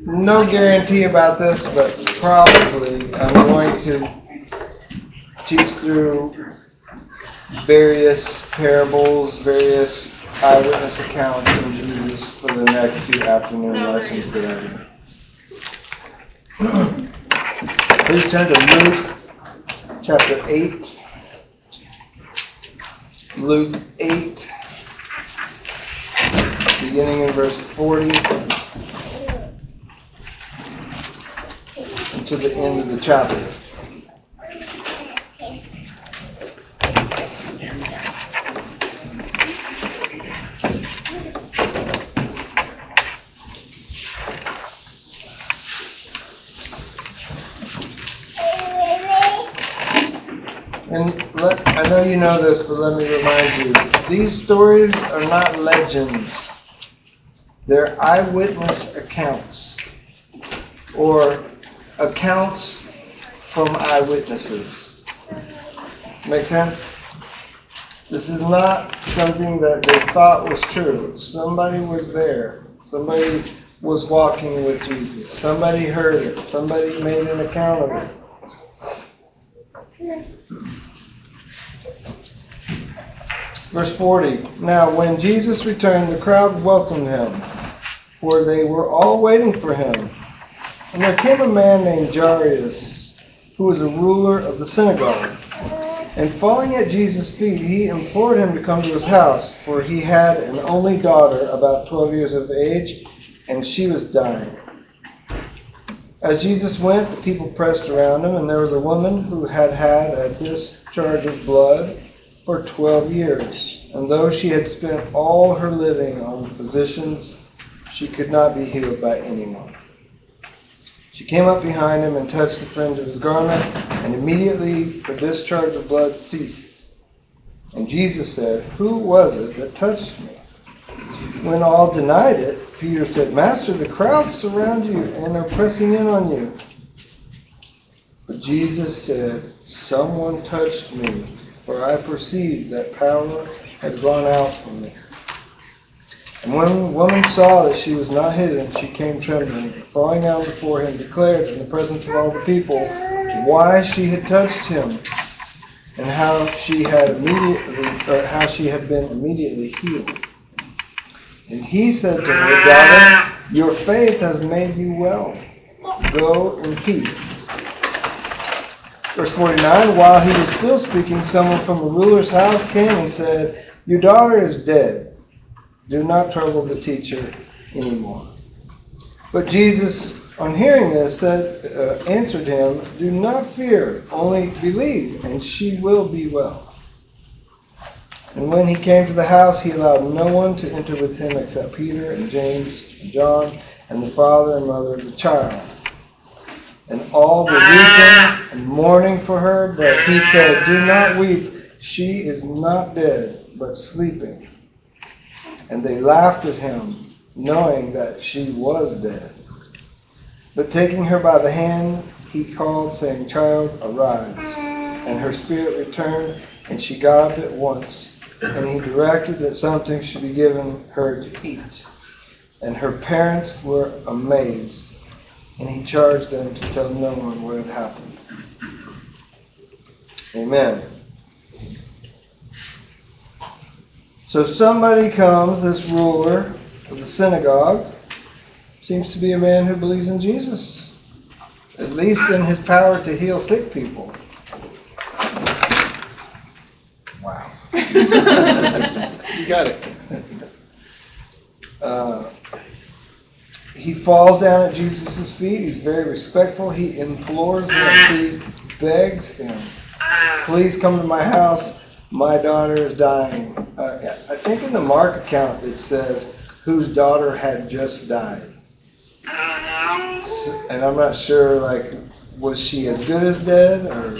No guarantee about this, but probably I'm going to teach through various parables, various eyewitness accounts from Jesus for the next few afternoon lessons that I do. Please turn to Luke chapter 8. Luke 8, beginning in verse 40 to the end of the chapter. And I know you know this, but let me remind you, these stories are not legends. They're eyewitness accounts, or accounts from eyewitnesses. Make sense? This is not something that they thought was true. Somebody was there. Somebody was walking with Jesus. Somebody heard it. Somebody made an account of it. Verse 40. Now when Jesus returned, the crowd welcomed him, for they were all waiting for him. And there came a man named Jairus, who was a ruler of the synagogue. And falling at Jesus' feet, he implored him to come to his house, for he had an only daughter, about 12 years of age, and she was dying. As Jesus went, the people pressed around him, and there was a woman who had had a discharge of blood for 12 years. And though she had spent all her living on physicians, she could not be healed by anyone. She came up behind him and touched the fringe of his garment, and immediately her discharge of blood ceased. And Jesus said, "Who was it that touched me?" When all denied it, Peter said, "Master, the crowds surround you and are pressing in on you." But Jesus said, "Someone touched me, for I perceive that power has gone out from me." And when the woman saw that she was not hidden, she came trembling, falling down before him, declared in the presence of all the people why she had touched him, and how she had been immediately healed. And he said to her, "Daughter, your faith has made you well. Go in peace." Verse 49, while he was still speaking, someone from the ruler's house came and said, "Your daughter is dead. Do not trouble the teacher anymore." But Jesus, on hearing this, answered him, "Do not fear, only believe, and she will be well." And when he came to the house, he allowed no one to enter with him except Peter and James and John and the father and mother of the child. And all were weeping and mourning for her, but he said, "Do not weep. She is not dead, but sleeping." And they laughed at him, knowing that she was dead. But taking her by the hand, he called, saying, "Child, arise." And her spirit returned, and she got up at once. And he directed that something should be given her to eat. And her parents were amazed, and he charged them to tell no one what had happened. Amen. So somebody comes, this ruler of the synagogue, seems to be a man who believes in Jesus, at least in his power to heal sick people. Wow. You got it. He falls down at Jesus' feet. He's very respectful. He implores him. He begs him, "Please come to my house. My daughter is dying." I think in the Mark account it says whose daughter had just died. And I'm not sure, like, was she as good as dead, or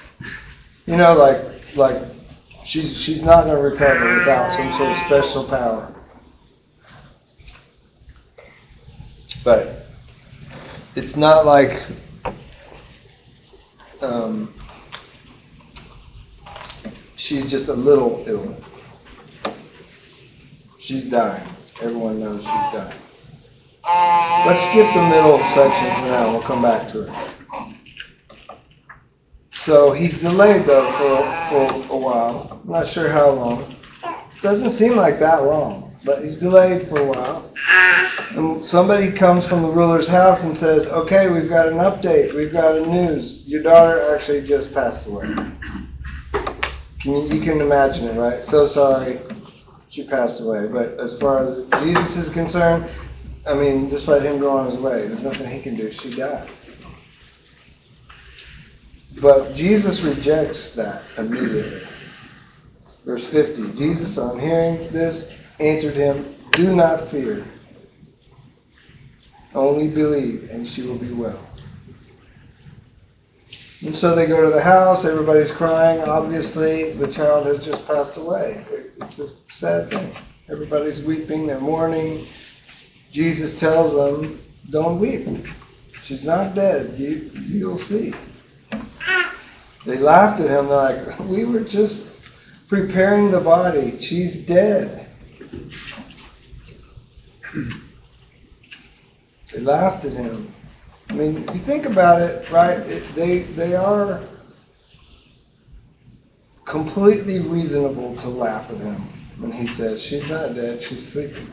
like she's not going to recover without some sort of special power. But it's not like she's just a little ill. She's dying. Everyone knows she's dying. Let's skip the middle section for now. We'll come back to it. So he's delayed though for a while. I'm not sure how long. Doesn't seem like that long, but he's delayed for a while. And somebody comes from the ruler's house and says, "Okay, we've got an update. We've got a news. Your daughter actually just passed away." You can imagine it, right? So sorry, she passed away. But as far as Jesus is concerned, I mean, just let him go on his way. There's nothing he can do. She died. But Jesus rejects that immediately. Verse 50, Jesus, on hearing this, answered him, "Do not fear. Only believe, and she will be well." And so they go to the house. Everybody's crying. Obviously, the child has just passed away. It's a sad thing. Everybody's weeping. They're mourning. Jesus tells them, "Don't weep. She's not dead. You'll see." They laughed at him. They're like, "We were just preparing the body. She's dead." They laughed at him. I mean, if you think about it, right, they are completely reasonable to laugh at him when he says, "She's not dead, she's sleeping."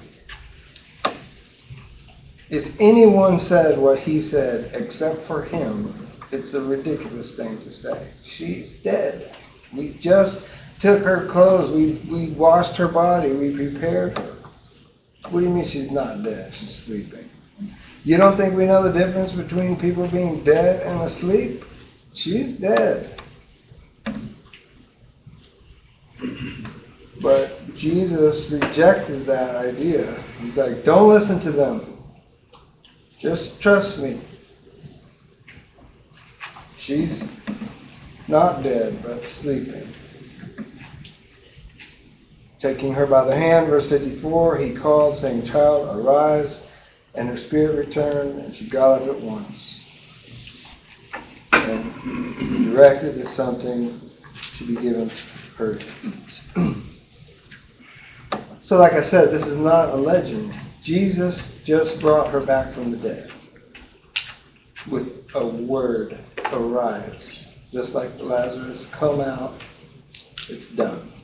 If anyone said what he said except for him, it's a ridiculous thing to say. She's dead. We just took her clothes. We washed her body. We prepared her. What do you mean she's not dead? She's sleeping. You don't think we know the difference between people being dead and asleep? She's dead. But Jesus rejected that idea. He's like, "Don't listen to them. Just trust me. She's not dead, but sleeping." Taking her by the hand, verse 54, he called, saying, "Child, arise." And her spirit returned, and she got up at once. And he directed that something should be given her to eat. So like I said, this is not a legend. Jesus just brought her back from the dead with a word, "Arise." Just like Lazarus, come out, it's done.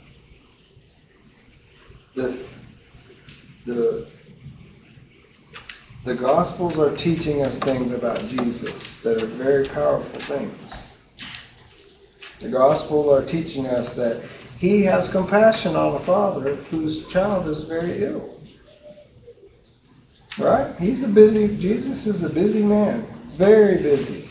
The Gospels are teaching us things about Jesus that are very powerful things. The Gospels are teaching us that he has compassion on a father whose child is very ill. Right? Jesus is a busy man. Very busy.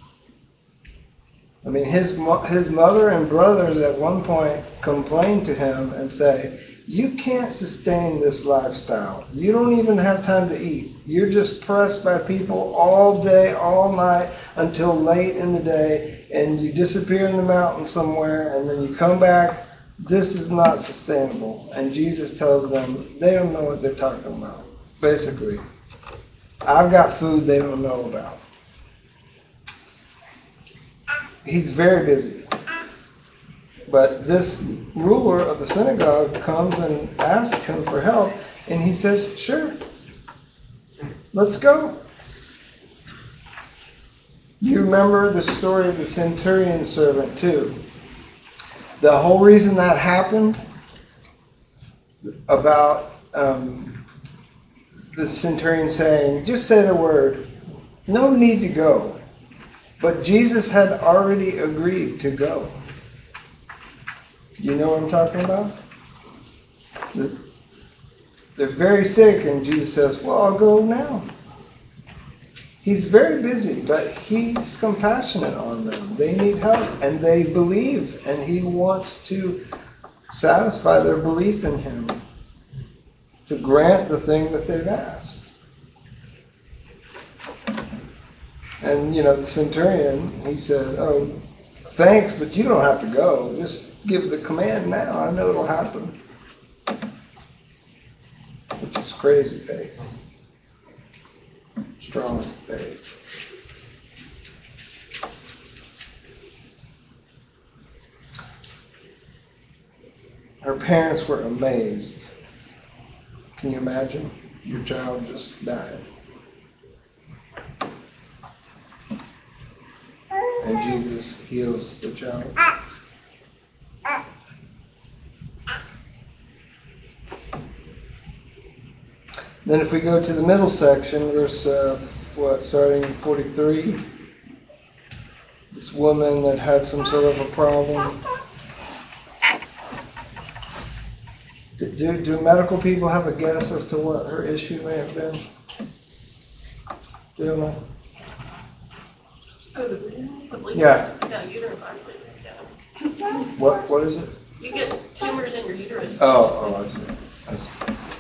I mean, his mother and brothers at one point complained to him and say, "You can't sustain this lifestyle. You don't even have time to eat. You're just pressed by people all day, all night, until late in the day, and you disappear in the mountains somewhere, and then you come back. This is not sustainable." And Jesus tells them they don't know what they're talking about. Basically, I've got food they don't know about. He's very busy. But this ruler of the synagogue comes and asks him for help, and he says, "Sure, let's go." You remember the story of the centurion servant too. The whole reason that happened about the centurion saying, "Just say the word, no need to go." But Jesus had already agreed to go. You know what I'm talking about? They're very sick, and Jesus says, "Well, I'll go now." He's very busy, but he's compassionate on them. They need help, and they believe, and he wants to satisfy their belief in him, to grant the thing that they've asked. And, the centurion, he said, "Oh, thanks, but you don't have to go. Just give the command now. I know it'll happen." Which is crazy faith. Strong faith. Her parents were amazed. Can you imagine? Your child just died. And Jesus heals the child. Then if we go to the middle section, verse, starting in 43, this woman that had some sort of a problem. Do medical people have a guess as to what her issue may have been? Do you know? Oh, the bleeding? Yeah. No, uterine fibroids. What is it? You get tumors in your uterus. Oh, I see.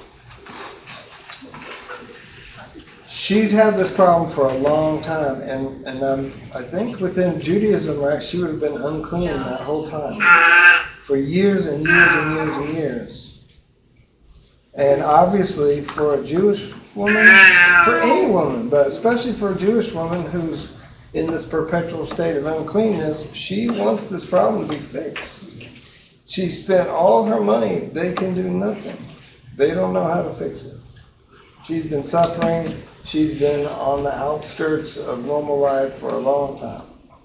She's had this problem for a long time, and I think within Judaism, right, she would have been unclean that whole time. For years and years and years and years. And obviously for a Jewish woman, for any woman, but especially for a Jewish woman who's in this perpetual state of uncleanness, she wants this problem to be fixed. She spent all her money. They can do nothing. They don't know how to fix it. She's been suffering. She's been on the outskirts of normal life for a long time.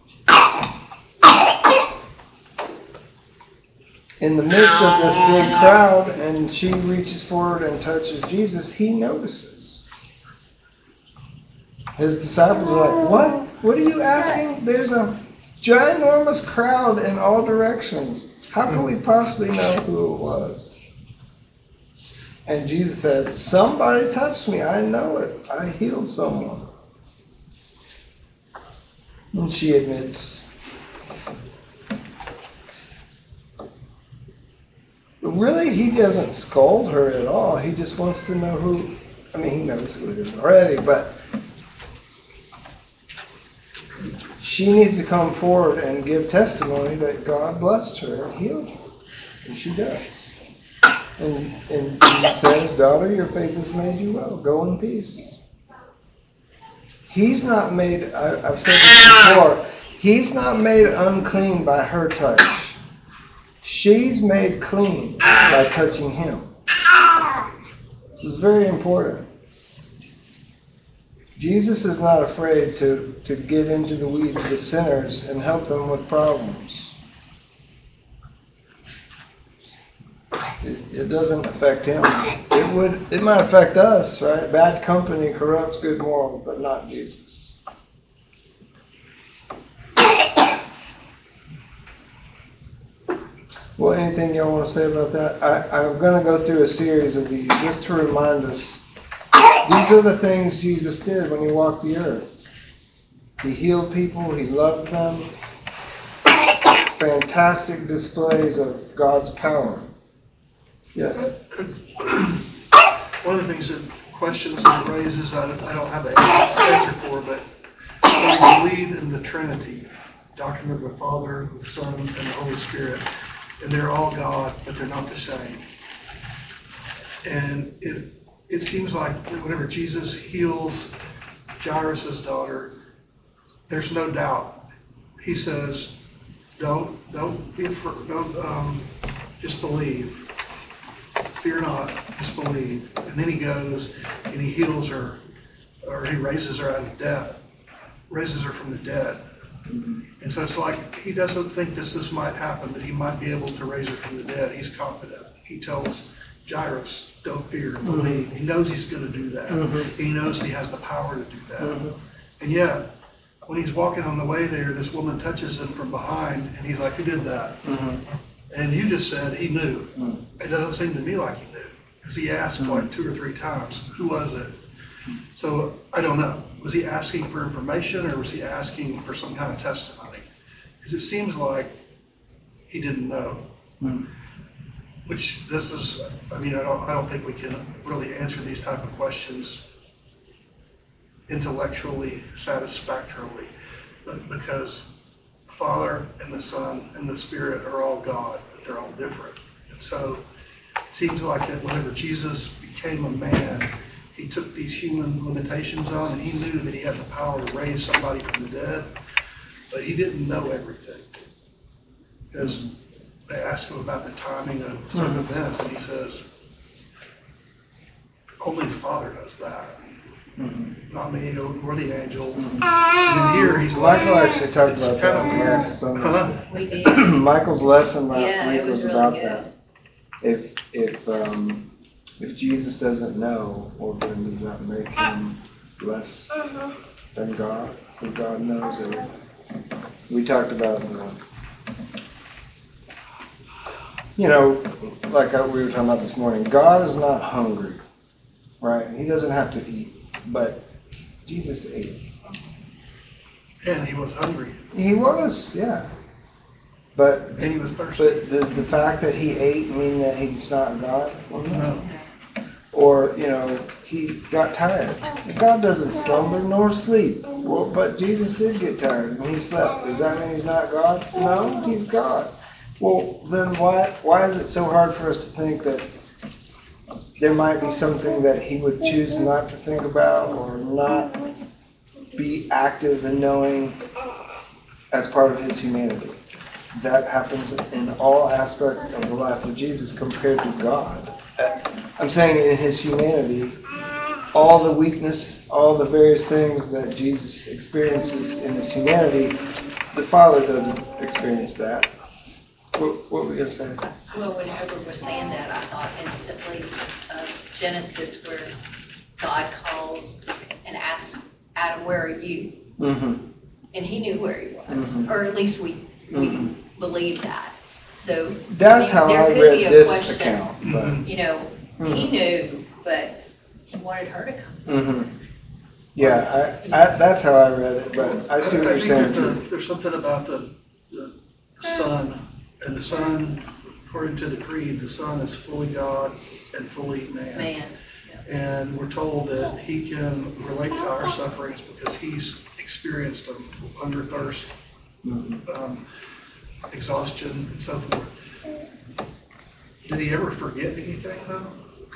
In the midst of this big crowd, and she reaches forward and touches Jesus, he notices. His disciples are like, "What? What are you asking? There's a ginormous crowd in all directions. How can we possibly know who it was?" And Jesus says, "Somebody touched me. I know it. I healed someone." And she admits. Really, he doesn't scold her at all. He just wants to know who. I mean, he knows who it is already, but she needs to come forward and give testimony that God blessed her and healed her. And she does. And he says, "Daughter, your faith has made you well. Go in peace." He's not made, I've said this before, he's not made unclean by her touch. She's made clean by touching him. This is very important. Jesus is not afraid to get into the weeds with sinners and help them with problems. It doesn't affect him. It might affect us, right? Bad company corrupts good morals, but not Jesus. Well, anything y'all want to say about that? I'm going to go through a series of these just to remind us. These are the things Jesus did when he walked the earth. He healed people. He loved them. Fantastic displays of God's power. Yeah. One of the things questions that raises, I don't have an answer for, but we believe in the Trinity, doctrine of the Father, the Son, and the Holy Spirit. And they're all God, but they're not the same. And it seems like whenever Jesus heals Jairus' daughter, there's no doubt. He says, don't just believe. Fear not, just believe. And then he goes and he heals her, or he raises her out of death, raises her from the dead. And so it's like he doesn't think this might happen, that he might be able to raise her from the dead. He's confident. He tells Jairus, don't fear, believe. He knows he's going to do that. He knows he has the power to do that. And yet, when he's walking on the way there, this woman touches him from behind, and he's like, who did that? And you just said he knew. It doesn't seem to me like he knew, because he asked like 2 or 3 times, who was it? So I don't know. Was he asking for information, or was he asking for some kind of testimony? Because it seems like he didn't know. Which this is, I don't think we can really answer these type of questions intellectually, satisfactorily, but because the Father and the Son and the Spirit are all God, but they're all different. And so it seems like that whenever Jesus became a man, he took these human limitations on, and he knew that he had the power to raise somebody from the dead, but he didn't know everything. Because they asked him about the timing of certain events, and he says, only the Father knows that. not me or the angels. Mhm. And then here he's like, Michael actually talked it's about kind that of weird. last Sunday. Huh? We did. Michael's lesson last Yeah, week it was was really about good. that. If Jesus doesn't know, well, then does that make him less than God? Because God knows everything. We talked about like we were talking about this morning. God is not hungry, right? He doesn't have to eat, but Jesus ate. And he was hungry. He was, yeah. But And he was thirsty. does the fact that he ate mean that he's not God? Well, no. No. Or, he got tired. God doesn't slumber nor sleep. Well, but Jesus did get tired and he slept. Does that mean he's not God? No, he's God. Well, then why is it so hard for us to think that there might be something that he would choose not to think about or not be active in knowing as part of his humanity? That happens in all aspects of the life of Jesus compared to God. I'm saying in his humanity, all the weakness, all the various things that Jesus experiences in his humanity, the Father doesn't experience that. What were you going to say? Well, when Edward was saying that, I thought instantly of Genesis, where God calls and asks Adam, "Where are you?" Mm-hmm. And he knew where he was, Mhm. or at least we Mhm. believe that. So That's how there I could read be a this question, account. But, He Mhm. knew, but he wanted her to come. mm-hmm. Yeah, that's how I read it, but I see what you're think saying. that there's something about the Son, and the Son, according to the creed, the Son is fully God and fully man. And we're told that he can relate to our sufferings because he's experienced them: hunger, thirst, exhaustion, and so forth. Did he ever forget anything, though?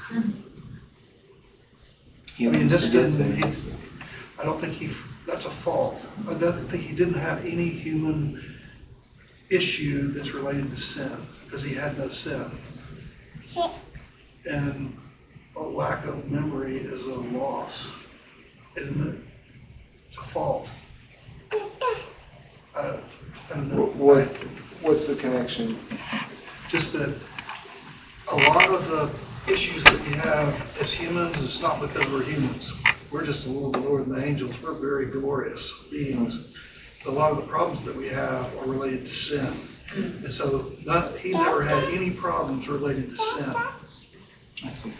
I mean, this didn't. I don't think that's a fault. I don't think he didn't have any human issue that's related to sin, because he had no sin. And a lack of memory is a loss, isn't it? It's a fault. I don't know. What's the connection? Just that a lot of the issues that we have as humans is not because we're humans. We're just a little bit lower than the angels. We're very glorious beings. A lot of the problems that we have are related to sin. And so he never had any problems related to sin. I see.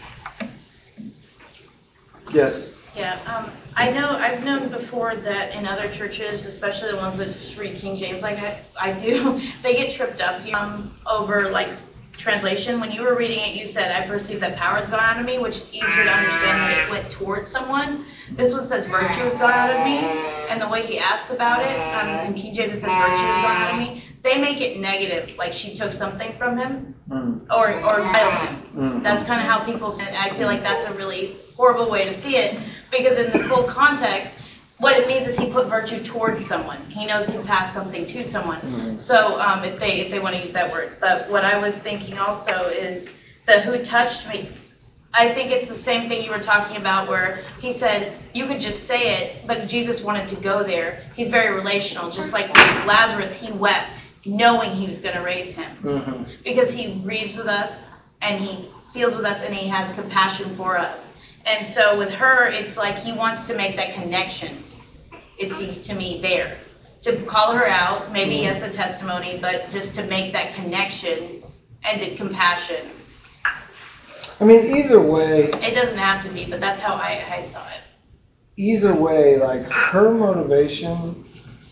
Yes. Yeah, I've known before that in other churches, especially the ones that just read King James like I do, they get tripped up over like translation. When you were reading it, you said, "I perceive that power has gone out of me," which is easier to understand that it went towards someone. This one says, "Virtue has gone out of me," and the way he asks about it, in King James it says, "Virtue has gone out of me." They make it negative, like she took something from him or killed him. That's kind of how people say it. I feel like that's a really horrible way to see it, because in the full context, what it means is he put virtue towards someone. He knows he passed something to someone. So if they want to use that word. But what I was thinking also is the "who touched me." I think it's the same thing you were talking about, where he said you could just say it, but Jesus wanted to go there. He's very relational. Just like Lazarus, he wept knowing he was going to raise him. Because he grieves with us and he feels with us and he has compassion for us. And so with her, it's like he wants to make that connection, it seems to me, there. To call her out, maybe as a testimony, but just to make that connection and the compassion. I mean, either way. It doesn't have to be, but that's how I saw it. Either way, like her motivation,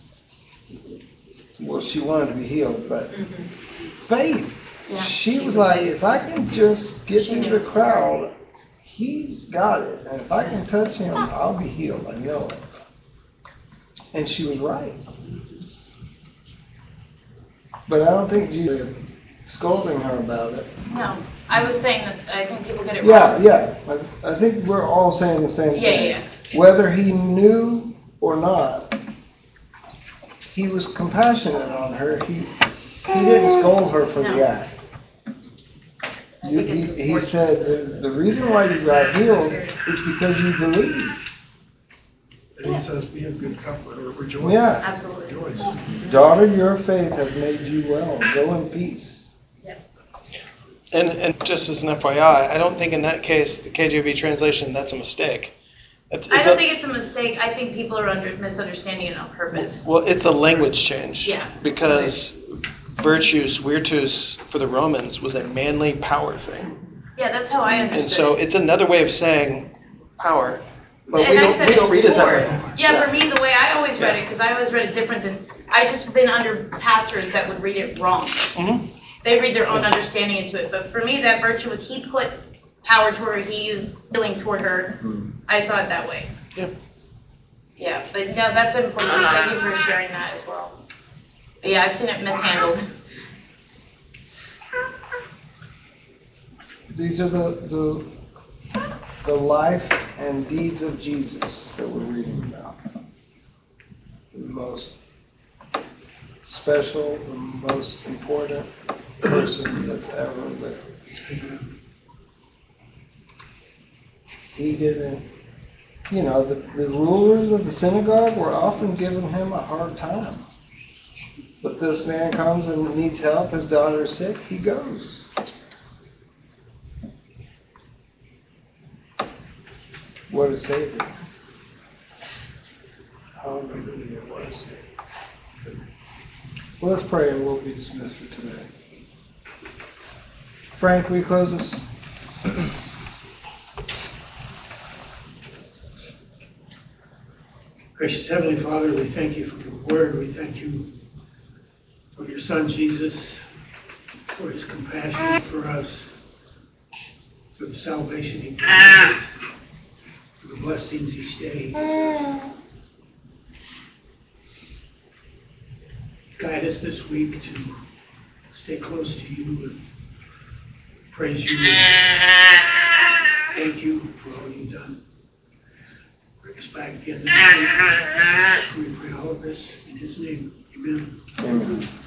well, she wanted to be healed, but faith. Yeah, she was like, if I can just get through the crowd, he's got it. And if I can touch him, I'll be healed. I know it. And she was right. But I don't think Jesus was scolding her about it. No, I was saying that I think people get it wrong. Yeah. I think we're all saying the same thing. Yeah. Whether he knew or not, he was compassionate on her. He didn't scold her for the act. He said the reason why you got healed is because you believe. And he says, be of good comfort or rejoice. Yeah. Absolutely. Rejoice. Daughter, your faith has made you well. Go in peace. And just as an FYI, I don't think in that case, the KJV translation, that's a mistake. I don't think it's a mistake. I think people are misunderstanding it on purpose. Well, it's a language change. Yeah. Because virtus, virtus, for the Romans, was a manly power thing. Yeah, that's how I understood And so it. it's another way of saying power. But And we I said don't read it that before. way. Yeah, for me, the way I always read Yeah. it, because I always read it different than, I just been under pastors that would read it wrong. Mm-hmm. They read their own understanding into it. But for me, that virtue was he put power toward her, he used healing toward her. I saw it that way. Yeah. Yeah, but no, that's important. Thank you for sharing that as well. But yeah, I've seen it mishandled. These are the life and deeds of Jesus that we're reading about. The most special, the most important person that's ever lived. He didn't, the rulers of the synagogue were often giving him a hard time. But this man comes and needs help, his daughter is sick, he goes. What a Savior. Hallelujah, what a Savior. Well, let's pray and we'll be dismissed for today. Frank, will you close us? Gracious Heavenly Father, we thank you for your word. We thank you for your Son Jesus, for his compassion for us, for the salvation he gives us, for the blessings he stays. Guide us this week to stay close to you and praise you. Thank you for all you've done. Bring us back again next week. We pray all of this in his name. Amen. Amen.